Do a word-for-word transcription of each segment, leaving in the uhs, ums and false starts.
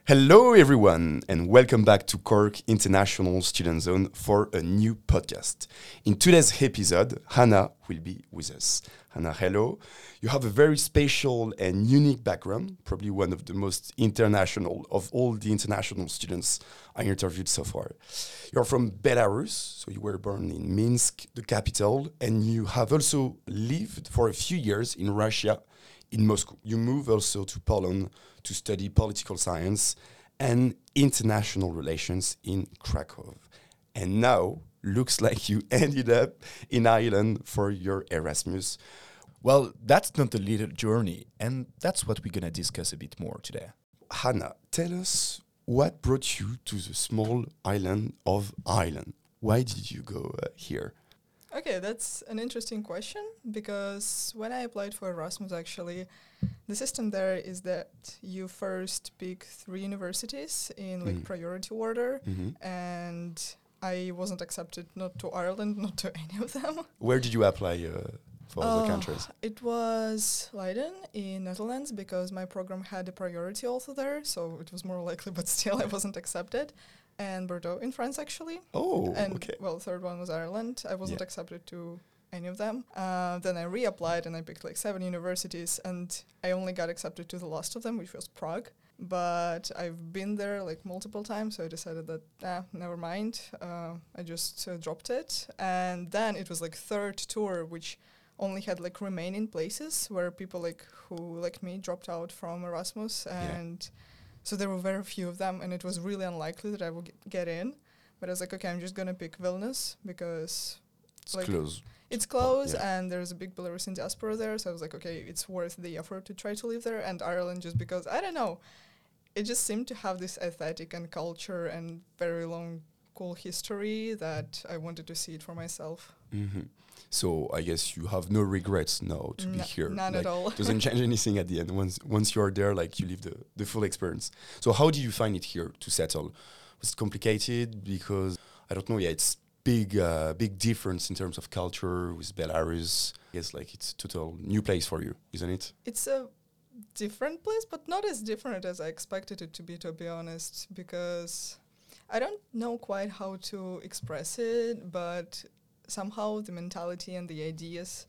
Hello, everyone, and welcome back to Cork International Student Zone for a new podcast. In today's episode, Hannah will be with us. Hannah, hello. You have a very special and unique background, probably one of the most international of all the international students I interviewed so far. You're from Belarus, so you were born in Minsk, the capital, and you have also lived for a few years in Russia, in Moscow. You moved also to Poland to study political science and international relations in Krakow. And now, looks like you ended up in Ireland for your Erasmus. Well, that's not the little journey, and that's what we're gonna discuss a bit more today. Hannah, tell us what brought you to the small island of Ireland? Why did you go uh, here? Okay, that's an interesting question because when I applied for Erasmus, actually, the system there is that you first pick three universities in like Mm. priority order, Mhm. and I wasn't accepted not to Ireland, not to any of them. Where did you apply uh, for the Uh, countries? It was Leiden in Netherlands because my program had a priority also there, so it was more likely, but still I wasn't accepted. And Bordeaux in France, actually. Oh, And okay. well, third one was Ireland. I wasn't Yeah. accepted to any of them. Uh, then I reapplied and I picked like seven universities, and I only got accepted to the last of them, which was Prague. But I've been there like multiple times, so I decided that ah, never mind. Uh, I just uh, dropped it, and then it was like third tour, which only had like remaining places where people like who like me dropped out from Erasmus, Yeah. and so there were very few of them, and it was really unlikely that I would g- get in. But I was like, okay, I'm just gonna pick Vilnius because It's like, close. it's close yeah. and there's a big Belarusian diaspora there. So I was like, okay, it's worth the effort to try to live there. And Ireland, just because I don't know, it just seemed to have this aesthetic and culture and very long, cool history that I wanted to see it for myself. hmm So I guess you have no regrets now to be N- here. None Like, at all. doesn't change anything at the end. Once once you're there, like you live the, the full experience. So how do you find it here to settle? Was it complicated? Because I don't know. Yeah, it's big uh, big difference in terms of culture with Belarus. I guess like it's a total new place for you, isn't it? It's a different place, but not as different as I expected it to be, to be honest, because I don't know quite how to express it, but somehow the mentality and the ideas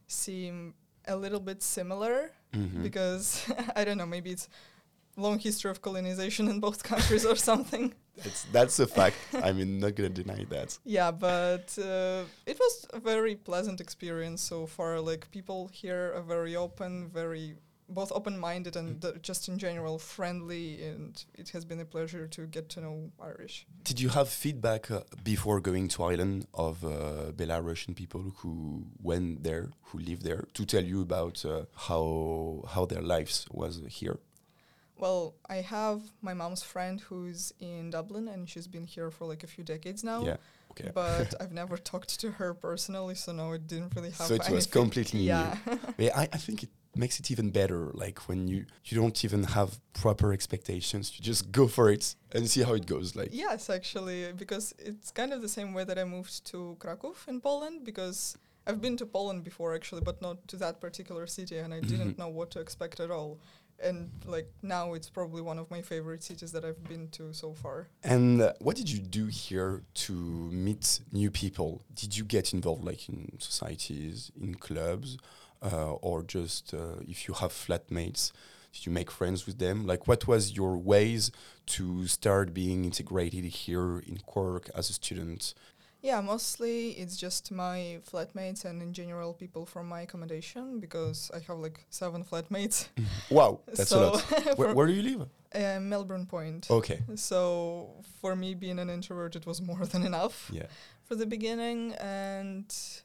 seem a little bit similar Mhm. because I don't know, maybe it's long history of colonization in both countries or something. It's, that's a fact. I mean, not gonna deny that. Yeah, but uh, it was a very pleasant experience so far. Like, people here are very open, very both open-minded and uh, just in general friendly, and it has been a pleasure to get to know Irish. Did you have feedback uh, before going to Ireland of uh, Belarusian people who went there, who lived there, to tell you about uh, how how their lives was here? Well, I have my mom's friend who's in Dublin, and she's been here for like a few decades now. Yeah, okay. But I've never talked to her personally, so no, it didn't really have So it was anything- completely new. yeah. Yeah, I, I think it makes it even better. Like when you you don't even have proper expectations, you just go for it and see how it goes. Like Yes, actually, because it's kind of the same way that I moved to Krakow in Poland, because I've been to Poland before actually, but not to that particular city, and I Mhm. didn't know what to expect at all. And like now it's probably one of my favorite cities that I've been to so far. And uh, what did you do here to meet new people? Did you get involved like in societies, in clubs, uh, or just uh, if you have flatmates, did you make friends with them? Like what was your ways to start being integrated here in Cork as a student? Yeah, mostly it's just my flatmates and in general people from my accommodation, because I have like seven flatmates. Wow, that's So a lot. Where, for- where do you live? Uh, Melbourne Point. Okay, So for me, being an introvert, it was more than enough yeah. for the beginning, and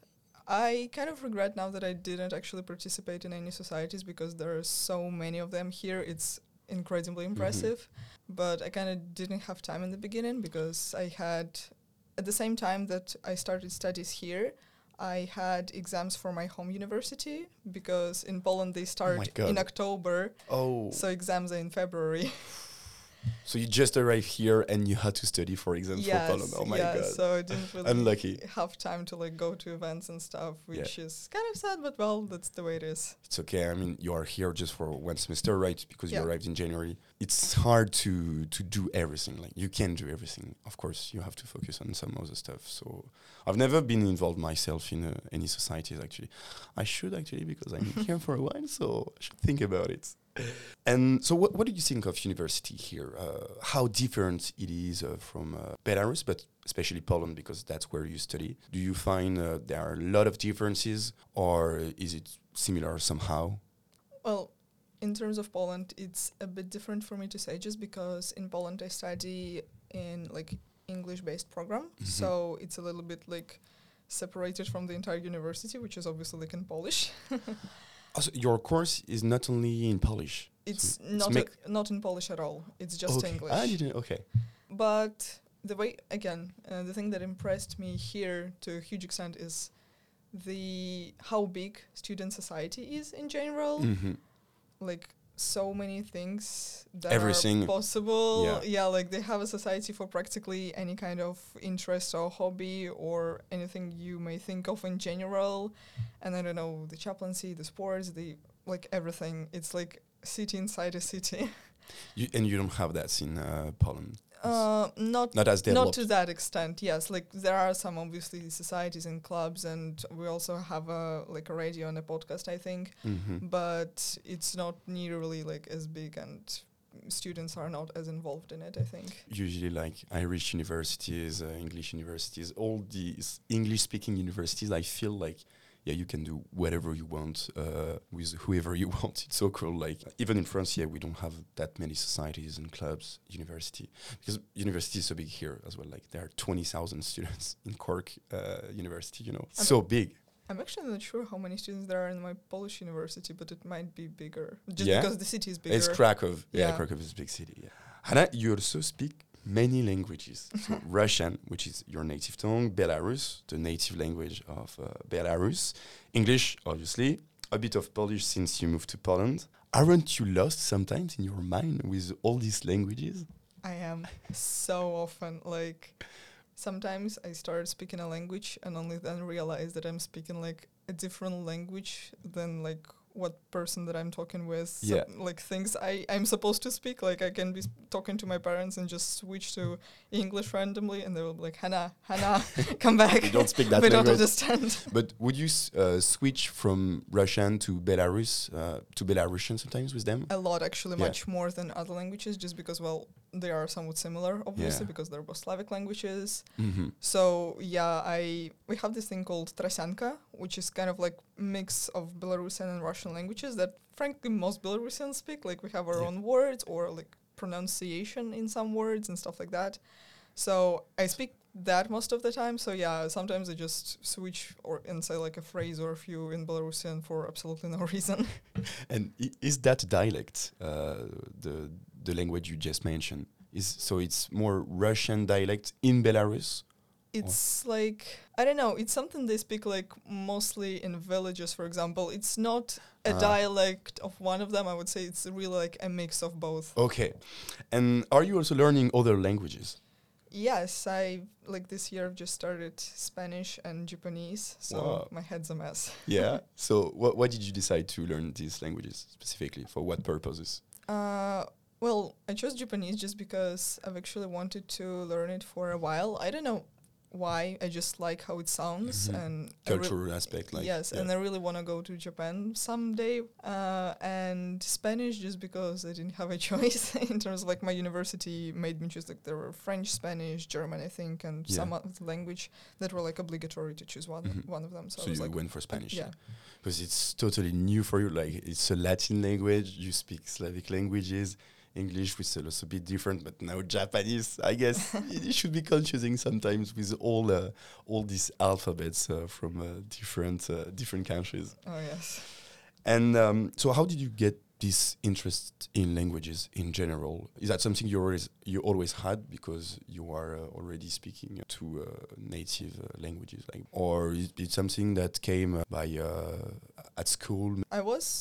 I kind of regret now that I didn't actually participate in any societies, because there are so many of them here. It's incredibly impressive, but I kind of didn't have time in the beginning, because I had, at the same time that I started studies here, I had exams for my home university, because in Poland they start God. in October, Oh, so exams are in February. So you just arrived here and you had to study for exams Yes, for Poland. Oh my yeah, god. so I didn't really Unlucky. have time to like go to events and stuff, which Yeah. is kind of sad, but well, that's the way it is. It's okay. I mean, you are here just for one semester, right? Because Yeah. you arrived in January. It's hard to to do everything. Like you can't do everything. Of course, you have to focus on some other stuff. So I've never been involved myself in uh, any societies. Actually, I should actually because I'm here for a while. So I should think about it. And so, what what do you think of university here? Uh, how different it is uh, from uh, Belarus, but especially Poland, because that's where you study. Do you find uh, there are a lot of differences, or is it similar somehow? Well, in terms of Poland, it's a bit different for me to say, just because in Poland I study in like English-based program, Mhm. so it's a little bit like separated from the entire university, which is obviously like in Polish. Also, your course is not only in Polish. It's So it's not make- a, not in Polish at all. It's just okay. English. I didn't. Okay. But the way, again, uh, the thing that impressed me here to a huge extent is the how big student society is in general. Hmm. Like so many things that Everything. are possible. Yeah. Yeah, like they have a society for practically any kind of interest or hobby or anything you may think of in general. And I don't know, the chaplaincy, the sports, the like everything. It's like city inside a city. You, and you don't have that in uh, Poland. Uh, not Not as not developed. to that extent. Yes, like there are some obviously societies and clubs, and we also have a like a radio and a podcast, I think. Hmm. But it's not nearly like as big, and students are not as involved in it, I think. Usually, like Irish universities, uh, English universities, all these English-speaking universities, I feel like, yeah, you can do whatever you want uh, with whoever you want. It's so cool. Like even in France, yeah, we don't have that many societies and clubs, university, because university is so big here as well. Like there are twenty thousand students in Cork uh, University. You know, I'm so big. I'm actually not sure how many students there are in my Polish university, but it might be bigger, just Yeah? because the city is bigger. It's Krakow. Yeah, Yeah. Krakow is a big city. Yeah. Hannah, you also speak many languages. So Russian, which is your native tongue, Belarus, the native language of uh, Belarus, English, obviously, a bit of Polish since you moved to Poland. Aren't you lost sometimes in your mind with all these languages? I am so often like sometimes I start speaking a language and only then realize that I'm speaking like a different language than like what person that I'm talking with, so- Yeah. like things I, I'm supposed to speak. Like I can be s- talking to my parents and just switch to English randomly and they will be like, Hannah, Hannah, come back. You don't speak that we don't language. understand. But would you s- uh, switch from Russian to Belarus, uh, to Belarusian sometimes with them? A lot, actually, Yeah. much more than other languages, just because, well, they are somewhat similar, obviously, Yeah. because they're both Slavic languages. Mm-hmm. So yeah, I we have this thing called Trasianka, which is kind of like mix of Belarusian and Russian languages that frankly most Belarusians speak. Like we have our Yeah. own words or like pronunciation in some words and stuff like that. So I speak that most of the time. So yeah, sometimes I just switch or and say like a phrase or a few in Belarusian for absolutely no reason. And i- is that dialect, uh, the the language you just mentioned? Is so it's more Russian dialect in Belarus? It's like, I don't know, it's something they speak like mostly in villages, for example. It's not a Ah. dialect of one of them. I would say it's really like a mix of both. Okay. And are you also learning other languages? Yes, I, like this year, I've just started Spanish and Japanese, so Wow. my head's a mess. Yeah. So what why did you decide to learn these languages specifically? For what purposes? Uh, well, I chose Japanese just because I've actually wanted to learn it for a while. I don't know why, I just like how it sounds. Mhm. and I re- Cultural aspect, like yes, yeah. and I really want to go to Japan someday. Uh, and Spanish just because I didn't have a choice in terms of like my university made me choose like there were French, Spanish, German, I think, and Yeah. some other language that were like obligatory to choose one Mhm. one of them. So, So I was you like, went for Spanish, yeah. because it's totally new for you. Like it's a Latin language. You speak Slavic languages. English was also a bit different, but now Japanese. I guess it should be confusing sometimes with all uh, all these alphabets uh, from uh, different uh, different countries. Oh yes. And um, so, how did you get this interest in languages in general? Is that something you always you always had because you are uh, already speaking two uh, native uh, languages, like, or is it something that came uh, by uh, at school? I was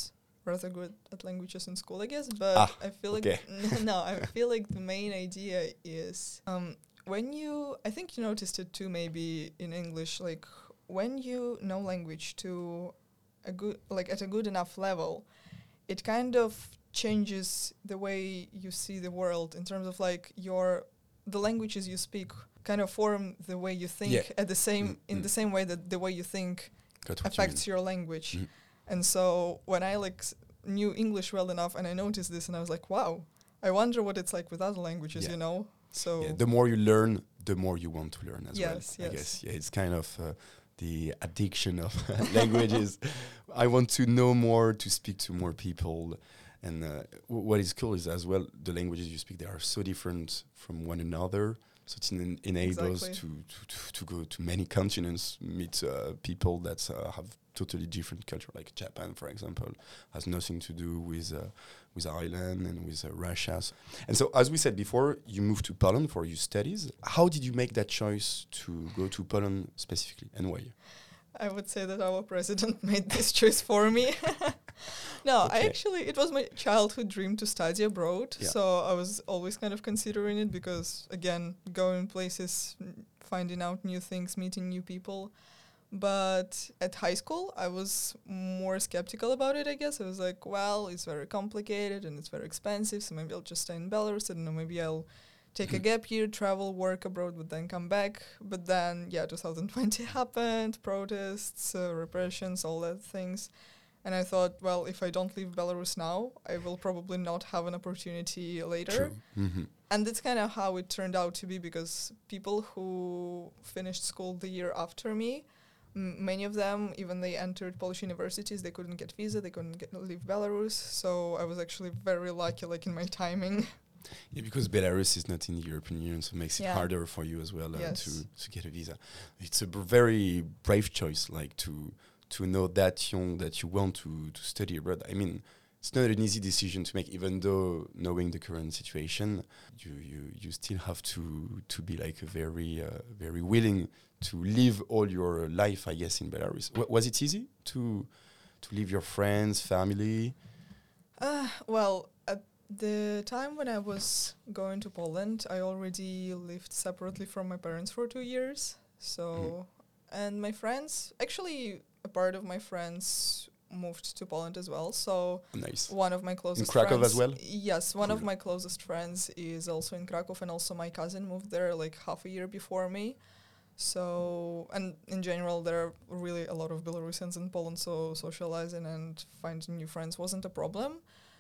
rather good at languages in school, I guess. But Ah, I feel like okay. no, I feel like the main idea is um, when you. I think you noticed it too, maybe in English. Like when you know language to a good, like at a good enough level, it kind of changes the way you see the world in terms of like your the languages you speak kind of form the way you think Yeah. at the same Mm, in mm. the same way that the way you think Got what affects you your language. Mhm. And so when I like s- knew English well enough and I noticed this and I was like, wow, I wonder what it's like with other languages, Yeah. you know? So mean. Yeah, the more you learn, the more you want to learn as well. Yes, I yes. guess. Yeah, it's kind of uh, the addiction of languages. I want to know more, to speak to more people. And uh, w- what is cool is as well the languages you speak, they are so different from one another. So it en- enables Exactly. to, to, to, to go to many continents, meet uh, people that uh, have totally different culture, like Japan, for example, has nothing to do with uh, with Ireland and with uh, Russia. S- And so, as we said before, you moved to Poland for your studies. How did you make that choice to go to Poland specifically, and why? I would say that our president made this choice for me. No, I Okay. actually, it was my childhood dream to study abroad. Yeah. So I was always kind of considering it because, again, going places, n- finding out new things, meeting new people. But at high school, I was more skeptical about it, I guess. I was like, well, it's very complicated and it's very expensive, so maybe I'll just stay in Belarus. I don't know, maybe I'll take a gap year, travel, work abroad, but then come back. But then, yeah, two thousand twenty happened, protests, uh, repressions, all that things. And I thought, well, if I don't leave Belarus now, I will probably not have an opportunity later. True. Mm-hmm. And that's kind of how it turned out to be, because people who finished school the year after me, m- many of them, even they entered Polish universities, they couldn't get visa, they couldn't get, leave Belarus. So I was actually very lucky, like in my timing. Yeah, because Belarus is not in the European Union, so it makes it Yeah. harder for you as well uh, Yes. to to get a visa. It's a br- very brave choice, like to to know that young that you want to to study abroad. I mean, it's not an easy decision to make, even though knowing the current situation, you you you still have to to be like a very uh, very willing to live all your life, I guess, in Belarus. W- was it easy to to leave your friends, family? Uh, well, at the time when I was going to Poland, I already lived separately from my parents for two years. So, and my friends, actually, a part of my friends moved to Poland as well. So, Nice. one of my closest Krakow friends, as well? Yes, one of Cool. my closest friends is also in Krakow, and also my cousin moved there like half a year before me. So, and in general, there are really a lot of Belarusians in Poland, so socializing and finding new friends wasn't a problem.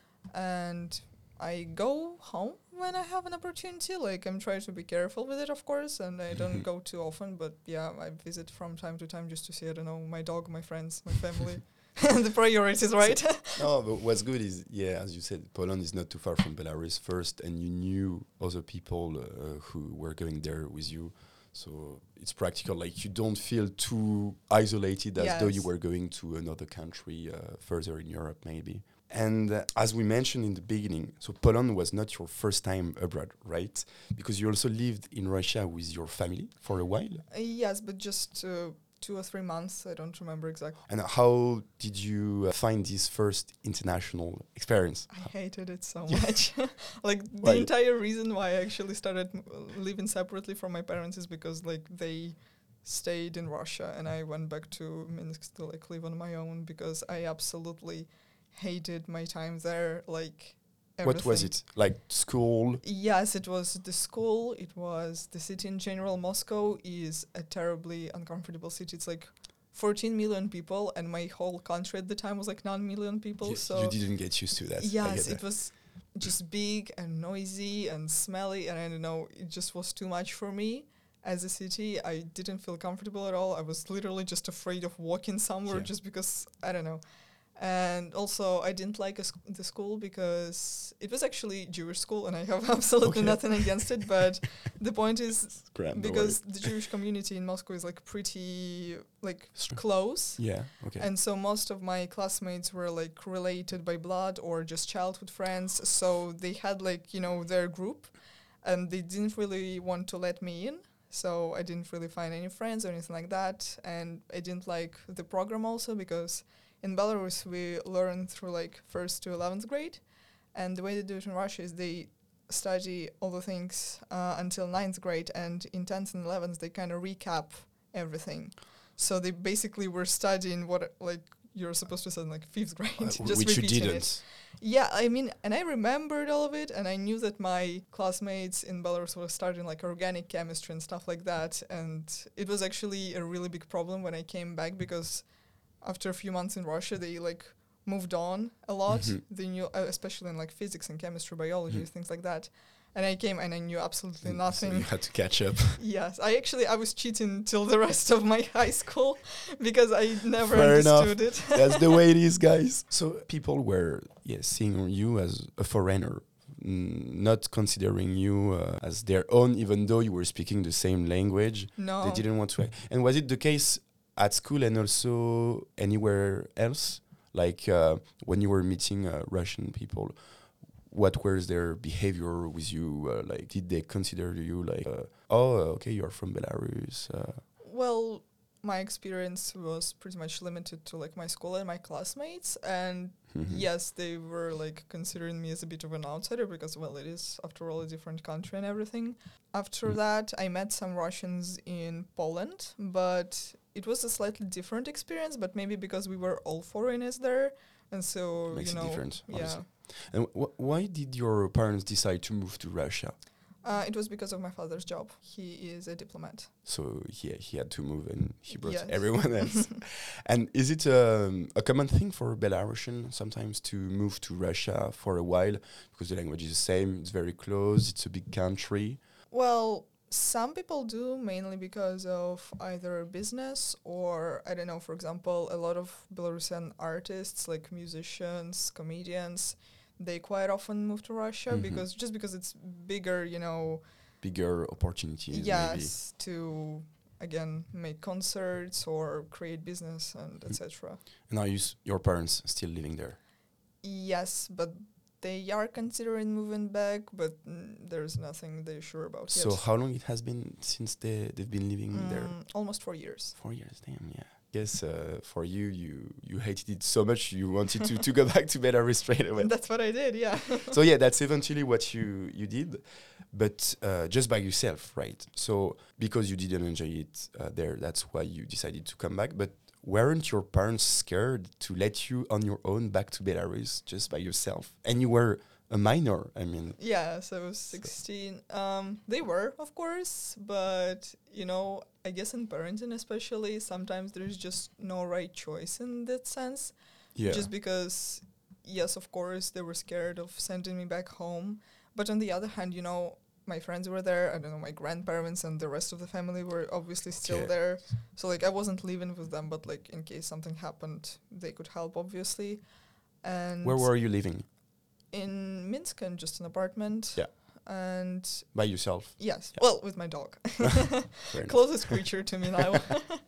And I go home when I have an opportunity. Like, I'm trying to be careful with it, of course, and I don't go too often. But yeah, I visit from time to time just to see, I don't know, my dog, my friends, my family. The priorities, right? No, but what's good is, yeah, as you said, Poland is not too far from Belarus first, and you knew other people uh, who were going there with you. So it's practical. Like, you don't feel too isolated as though you Yes. were going to another country uh, further in Europe, maybe. And uh, as we mentioned in the beginning, so Poland was not your first time abroad, right? Because you also lived in Russia with your family for a while. Uh, yes, but just uh, two or three months. I don't remember exactly. And how did you uh, find this first international experience? I hated it so much. Like, the Why? entire reason why I actually started m- living separately from my parents is because, like, they stayed in Russia and I went back to Minsk to, like, live on my own, because I absolutely hated my time there. Like, What was everything. it? Like school? Yes, it was the school, it was the city in general. Moscow is a terribly uncomfortable city. It's like fourteen million people, and my whole country at the time was like nine million people. You, so you didn't get used to that. I yes, get it that. was just big and noisy and smelly, and I don't know, it just was too much for me. As a city, I didn't feel comfortable at all. I was literally just afraid of walking somewhere, Yeah. just because, I don't know. And also, I didn't like a sc- the school because it was actually Jewish school, and I have absolutely Okay. nothing against it. But the point is, Grand, don't because the Jewish community in Moscow is like pretty like Str- close, Yeah. Okay. and so most of my classmates were like related by blood or just childhood friends. So they had like, you know, their group, and they didn't really want to let me in. So I didn't really find any friends or anything like that. And I didn't like the program also because in Belarus we learn through like first to eleventh grade, and the way they do it in Russia is they study all the things uh, until ninth grade, and in tenth and eleventh they kind of recap everything. So they basically were studying what like you're supposed to study in like fifth grade, Uh, just which you repeating didn't. it. Yeah, I mean, and I remembered all of it, and I knew that my classmates in Belarus were studying like organic chemistry and stuff like that, and it was actually a really big problem when I came back, because after a few months in Russia, they like moved on a lot. Mhm. They knew, uh, especially in like physics and chemistry, biology, Mhm. things like that. And I came and I knew absolutely Mm, nothing. So you had to catch up. Yes, I actually I was cheating till the rest of my high school because I never Fair understood enough. it. That's the way it is, guys. So people were yeah, seeing you as a foreigner, mm, not considering you uh, as their own, even though you were speaking the same language. No. They didn't want to. And was it the case at school and also anywhere else? Like uh, when you were meeting uh, Russian people, what was their behavior with you? Uh, like, did they consider you like, uh, oh, okay, you're from Belarus? Uh, Well, my experience was pretty much limited to like my school and my classmates, and mhm. yes, they were like considering me as a bit of an outsider because, well, it is after all a different country and everything. After Mm. that, I met some Russians in Poland, but it was a slightly different experience. But maybe because we were all foreigners there, and so Makes you it know, different, yeah. obviously. And wh- why did your parents decide to move to Russia? Uh, it was because of my father's job. He is a diplomat. So he he had to move, and he brought Yes. everyone else. And is it um, a common thing for Belarusian sometimes to move to Russia for a while because the language is the same? It's very close. It's a big country. Well, some people do, mainly because of either business or, I don't know, for example, a lot of Belarusian artists, like musicians, comedians, they quite often move to Russia Mhm. because just because it's bigger, you know, Bigger opportunities, maybe. yes, to, again, make concerts or create business and Mm. et cetera. And are you s- your parents still living there? Yes, but they are considering moving back, but mm, there's nothing they're sure about So yet. how long it has been since they they've been living there? Mm, almost four years. Four years, damn, yeah. Guess uh, for you, you you hated it so much you wanted to, to go back to Belarus straight away. That's what I did, yeah. So yeah, that's eventually what you you did, but uh, just by yourself, right? So because you didn't enjoy it uh, there, that's why you decided to come back. But weren't your parents scared to let you on your own back to Belarus just by yourself? And you were a minor, I mean. Yeah, so I was sixteen. Um, they were, of course, but, you know, I guess in parenting especially, sometimes there's just no right choice in that sense. Yeah. Just because, yes, of course, they were scared of sending me back home. But on the other hand, you know, my friends were there. I don't know, my grandparents and the rest of the family were obviously still Yeah. there. So, like, I wasn't living with them, but, like, in case something happened, they could help, obviously. And Where were you living? in Minsk, in just an apartment. Yeah. And By yourself? yes, Yeah. well, with my dog. Fair enough. Closest creature to me now.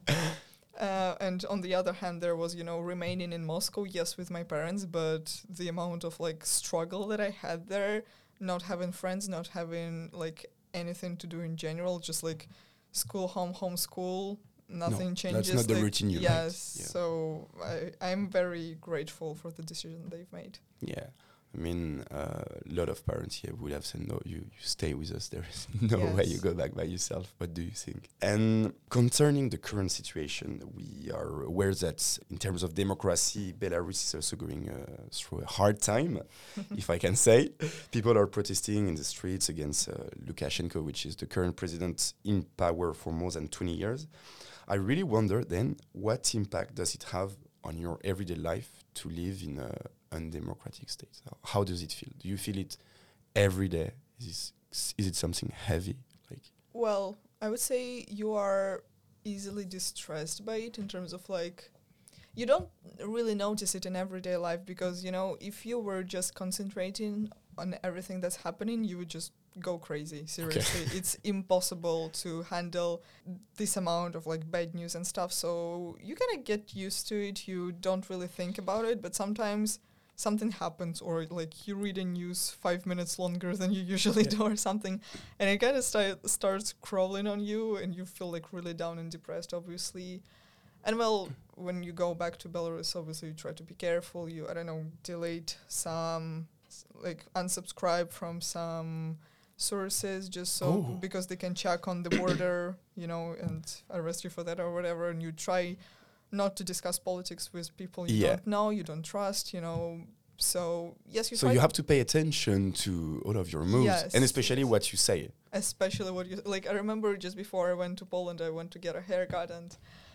Uh, and on the other hand, there was, you know, remaining in Moscow, yes, with my parents, but the amount of, like, struggle that I had there, not having friends, not having, like, anything to do in general, just, like, school, home, home, school, nothing that's changes. not the like, routine you liked, Yes, yeah. so I, I'm very grateful for the decision they've made. Yeah. I mean, uh, a lot of parents here would have said, no, you, you stay with us. There is no way you Yes. go back by yourself. What do you think? And concerning the current situation, we are aware that in terms of democracy, Belarus is also going uh, through a hard time, if I can say. People are protesting in the streets against uh, Lukashenko, which is the current president in power for more than twenty years. I really wonder then, what impact does it have on your everyday life to live in a undemocratic state? How does it feel? Do you feel it every day? Is it, is it something heavy? Like, Well, I would say you are easily distressed by it in terms of, like, you don't really notice it in everyday life because, you know, if you were just concentrating on everything that's happening, you would just go crazy. Seriously. It's impossible to handle this amount of, like, bad news and stuff. So you kind of get used to it. You don't really think about it, but sometimes something happens, or, like, you read the news five minutes longer than you usually Yeah. do or something, and it kind of sti- starts crawling on you, and you feel, like, really down and depressed, obviously. And well, when you go back to Belarus, obviously you try to be careful. You, I don't know, delete some, s- like unsubscribe from some sources just so Oh. because they can check on the border, you know, and arrest you for that or whatever. And you try not to discuss politics with people you Yeah. don't know, you don't trust, you know. So yes, you So try you to have to pay attention to all of your moves, Yes, and especially yes. what you say. especially what you like. I remember just before I went to Poland, I went to get a haircut, and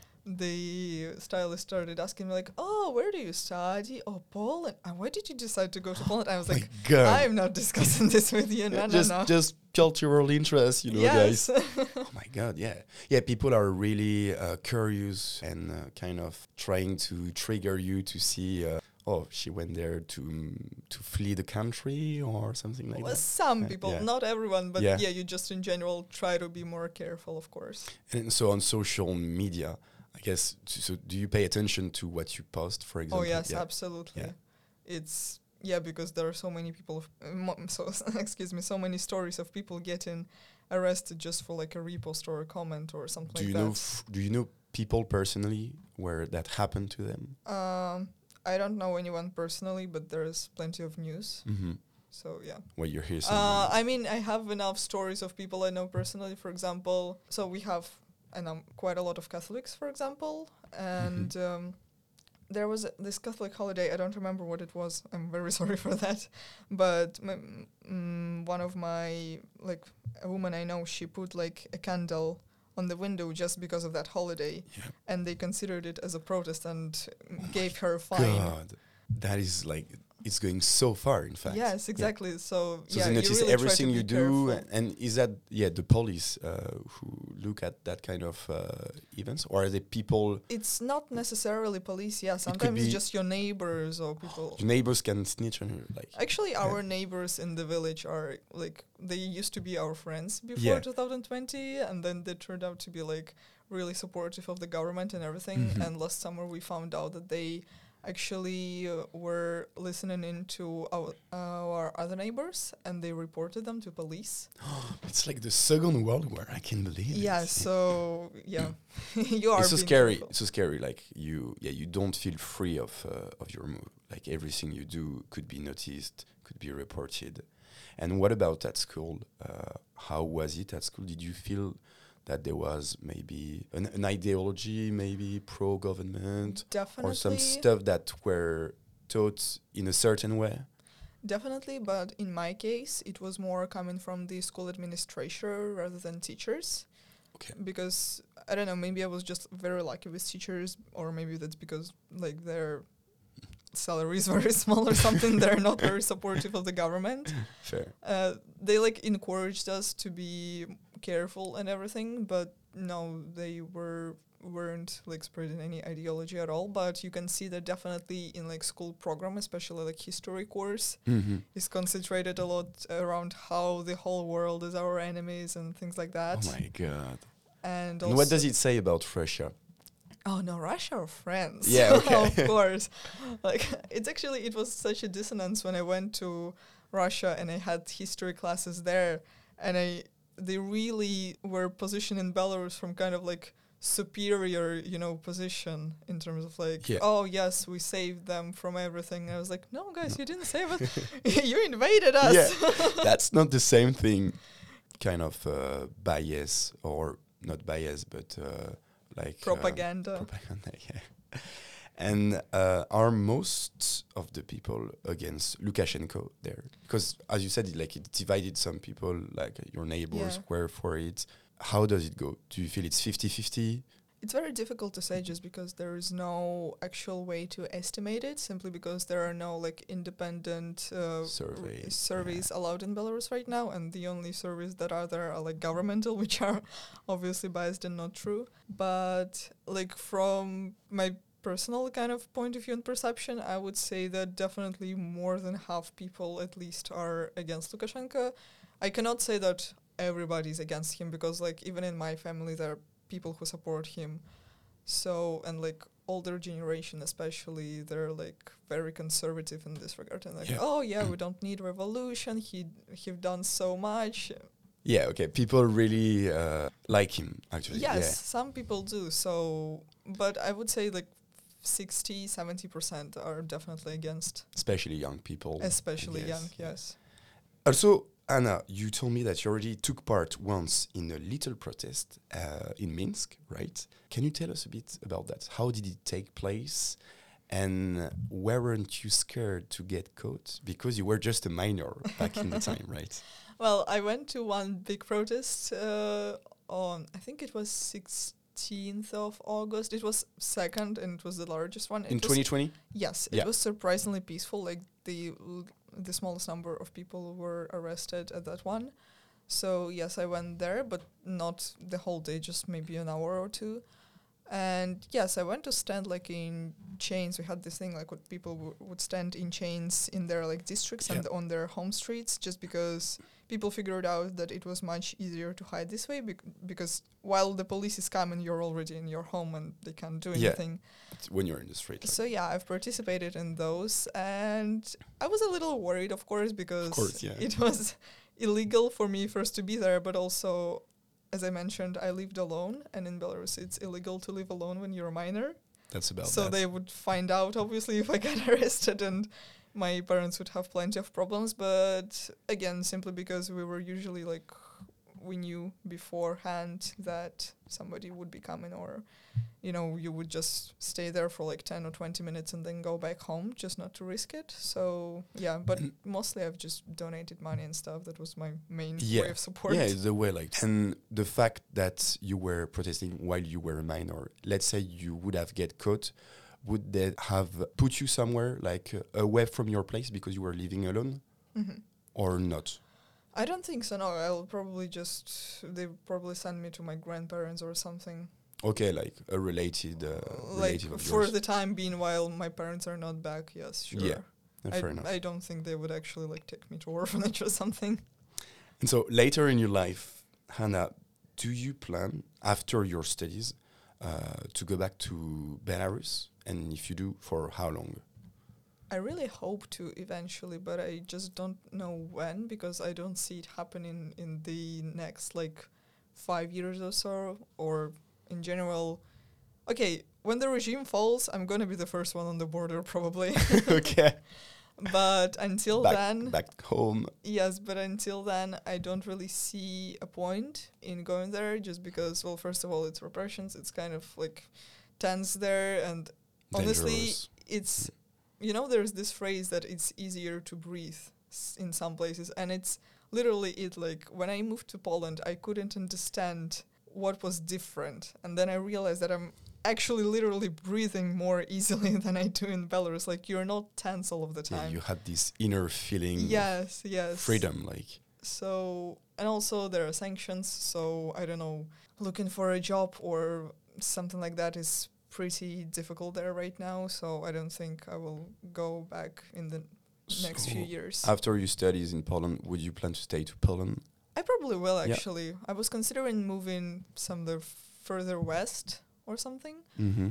the stylist started asking me like, "Oh, where do you study? Oh, Poland. And why did you decide to go to Poland?" I was My like, God. "I'm not discussing this with you. No, no, just no." just cultural interest, you know, yes. guys. Oh my God, yeah, yeah. People are really uh, curious and uh, kind of trying to trigger you to see. Uh, oh, she went there to mm, to flee the country or something like Well, that. some Uh, people, yeah. not everyone, but Yeah. yeah. you just in general try to be more careful, of course. And so on social media, I guess. t- So do you pay attention to what you post, for example? Oh yes, Yeah. absolutely. Yeah. It's yeah because there are so many people. Of, uh, mo- so excuse me, so many stories of people getting arrested just for like a repost or a comment or something Do like you that. know? F- do you know people personally where that happened to them? Um, I don't know anyone personally, but there's plenty of news. Mm-hmm. So yeah. Where you hear some. Uh, I mean, I have enough stories of people I know personally. For example, so we have, I know quite a lot of Catholics, for example, and um, there was a- this Catholic holiday. I don't remember what it was. I'm very sorry for that, but m- mm, one of my like a woman I know, she put like a candle on the window just because of that holiday, Yeah. and they considered it as a protest and gave her a fine. God, that is like it's going so far. In fact. Yes, exactly. So, So yeah, they you notice really everything try you to be do, careful. a- and is that yeah the police uh, who look at that kind of uh, events, or are they people? It's not necessarily police. Yeah, could sometimes be- it's just your neighbors or people. Your neighbors can snitch on you, like Actually, Yeah. our neighbors in the village are like they used to be our friends before Yeah. two thousand twenty, and then they turned out to be like really supportive of the government and everything. Mhm. And last summer we found out that they actually uh, were listening into our our other neighbors, and they reported them to police. it's like the Second World War. I can't believe it. Yeah. So yeah, you are. It's so being scary. careful. It's so scary. Like you, yeah, you don't feel free of uh, of your move. Like everything you do could be noticed, could be reported. And what about at school? Uh, how was it at school? Did you feel that there was maybe an, an ideology, maybe pro-government, Definitely. or some stuff that were taught in a certain way? Definitely, but in my case, it was more coming from the school administration rather than teachers. Okay. Because, I don't know, maybe I was just very lucky with teachers, or maybe that's because, like, their salary is very small or something. They're not very supportive of the government. Fair. Uh, they, like, encouraged us to be careful and everything, but no, they were weren't like spreading any ideology at all. But you can see that definitely in like school program, especially like history course, Mm-hmm. is concentrated a lot around how the whole world is our enemies and things like that. Oh my God. And, And what does it say about Russia? Oh no, Russia or France? Yeah, okay. Of course. Like it's actually it was such a dissonance when I went to Russia and I had history classes there, and I they really were positioning Belarus from kind of like superior, you know, position in terms of like, Yeah. oh yes, we saved them from everything. And I was like, no, guys, you didn't save us. You invaded us. Yeah, that's not the same thing. Kind of uh, bias, or not bias, but uh, like uh, Propaganda. propaganda, yeah. And uh, are most of the people against Lukashenko there? Because as you said, it, like it divided some people, like uh, your neighbors Yeah. were for it. How does it go? Do you feel it's fifty-fifty? It's very difficult to say just because there is no actual way to estimate it, simply because there are no like independent uh, Survey, r- surveys allowed in Belarus right now, and the only surveys that are there are like governmental, which are obviously biased and not true. But like from my personal kind of point of view and perception, I would say that definitely more than half people at least are against Lukashenko. I cannot say that everybody's against him, because like even in my family there are people who support him. So, and like older generation especially, they're like very conservative in this regard, and like, Yeah. oh yeah, we don't need revolution, he he've done so much. Yeah, okay. People really uh, like him, actually. Yes, some people do. So but I would say like sixty, seventy percent are definitely against, Especially young people. especially Yes, young, yeah. yes. Also, Anna, you told me that you already took part once in a little protest uh, in Minsk, right? Can you tell us a bit about that? How did it take place? And weren't you scared to get caught? Because you were just a minor back in the time, right? Well, I went to one big protest uh, on, I think it was sixteenth of August. It was second and it was the largest one. In It was- twenty twenty? Yes, Yeah. it was surprisingly peaceful. Like the l- the smallest number of people were arrested at that one. So yes, I went there, but not the whole day, just maybe an hour or two. And yes, I went to stand like in chains. We had this thing like what people w- would stand in chains in their like districts and on their home streets, just because people figured out that it was much easier to hide this way bec- because while the police is coming, you're already in your home and they can't do Yeah. anything. When you're in the street. Like, So yeah, I've participated in those, and I was a little worried, of course, because course, yeah. it was illegal for me first to be there, but also, as I mentioned, I lived alone, and in Belarus it's illegal to live alone when you're a minor. that's about So that. they would find out, obviously, if I got arrested, and my parents would have plenty of problems. But again, simply because we were usually like, we knew beforehand that somebody would be coming, or, you know, you would just stay there for like ten or twenty minutes and then go back home, just not to risk it. So yeah, but Mm. mostly I've just donated money and stuff. That was my main Yeah. way of support. Yeah, it's the way like, and the fact that you were protesting while you were a minor, let's say you would have get caught, would they have put you somewhere like uh, away from your place because you were living alone Mhm. or not? I don't think so. No, I'll probably just they probably send me to my grandparents or something. Okay, like a related, uh, like relative of for yours. the time being, while my parents are not back. Yes, sure. Yeah, Uh, I, fair enough. I don't think they would actually like take me to orphanage or something. And so later in your life, Hannah, do you plan after your studies uh, to go back to Belarus? And if you do, for how long? I really hope to eventually, but I just don't know when, because I don't see it happening in the next like five years or so, or in general. Okay, when the regime falls, I'm gonna be the first one on the border probably. Okay. But until Back, then, back home. yes, but until then, I don't really see a point in going there, just because, well, first of all, it's repressions. It's kind of like tense there, and honestly, Dangerous. it's, you know, there's this phrase that it's easier to breathe s- in some places, and it's literally it. Like, when I moved to Poland, I couldn't understand what was different, and then I realized that I'm actually literally breathing more easily than I do in Belarus. Like, you're not tense all of the Yeah, time. you had this inner feeling yes, of yes. freedom, like. So, and also there are sanctions, so I don't know, looking for a job or something like that is pretty difficult there right now, so I don't think I will go back in the next few So years. After your studies in Poland, would you plan to stay to Poland? I probably will, Yeah. actually. I was considering moving somewhere further west or something, Mm-hmm.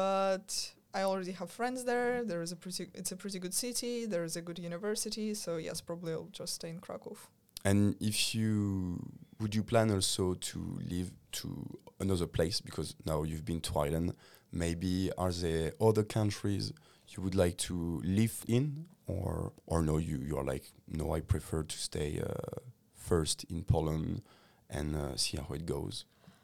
but I already have friends there. There is a pretty, it's a pretty good city. There is a good university, so yes, probably I'll just stay in Krakow. And if you would you plan also to live to another place, because now you've been to Ireland, maybe are there other countries you would like to live in, or or no, you you are like, no, I prefer to stay uh, first in Poland and uh, see how it goes.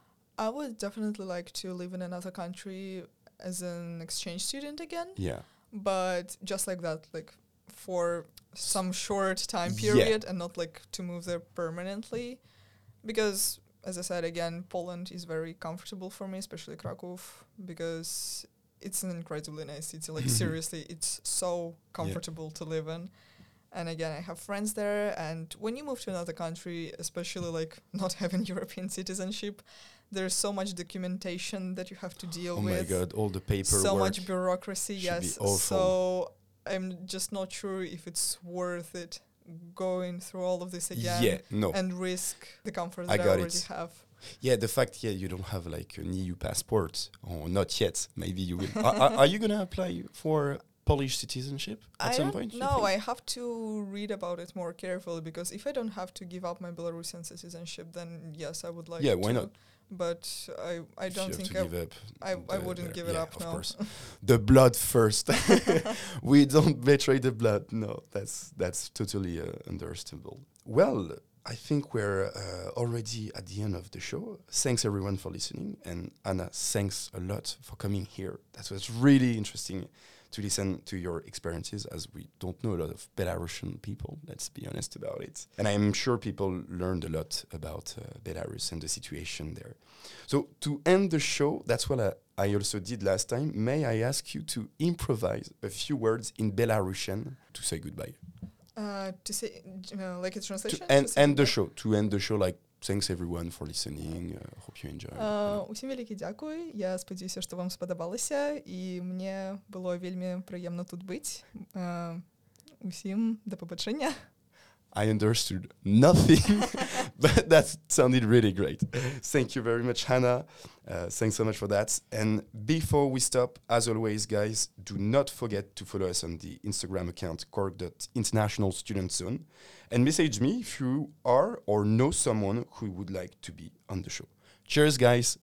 I would definitely like to live in another country as an exchange student again, Yeah. but just like that, like for some short time Yeah. period and not like to move there permanently, because as I said again, Poland is very comfortable for me, especially Krakow, because it's an incredibly nice city. Like seriously, it's so comfortable to live in. And again, I have friends there, and when you move to another country, especially like not having European citizenship, there's so much documentation that you have to deal Oh with. my God, all the paperwork. So much bureaucracy, should be yes. awful. So I'm just not sure if it's worth it going through all of this again Yeah, no. and risk the comfort I that I, got already it. have. Yeah, the fact, yeah, you don't have like an E U passport, or not yet. Maybe you will. are, are, are you gonna apply for Polish citizenship at I some don't point? you know. think? I have to read about it more carefully because if I don't have to give up my Belarusian citizenship, then yes, I would like. Yeah, to. why not? But I, I If don't you have think to I, give up. I, I the- wouldn't the- give it yeah, up. Of No. course, the blood first. We don't betray the blood. No, that's that's totally uh, understandable. Well, I think we're uh, already at the end of the show. Thanks everyone for listening, and Anna, thanks a lot for coming here. That was really interesting to listen to your experiences, as we don't know a lot of Belarusian people, let's be honest about it. And I'm sure people learned a lot about uh, Belarus and the situation there. So to end the show, that's what I, I also did last time. May I ask you to improvise a few words in Belarusian to say goodbye? Uh, to say, uh, like a To translation? end, To say end the goodbye? show. To end the show, like, thanks everyone for listening. Uh, hope you enjoy. Uh, усім велике дякую. Я сподіваюся, що вам сподобалося, і мені було вельми приємно тут бути. Uh, усім до побачення. I understood nothing, but that sounded really great. Thank you very much, Hannah. Uh, thanks so much for that. And before we stop, as always, guys, do not forget to follow us on the Instagram account cork dot international student zone and message me if you are or know someone who would like to be on the show. Cheers, guys.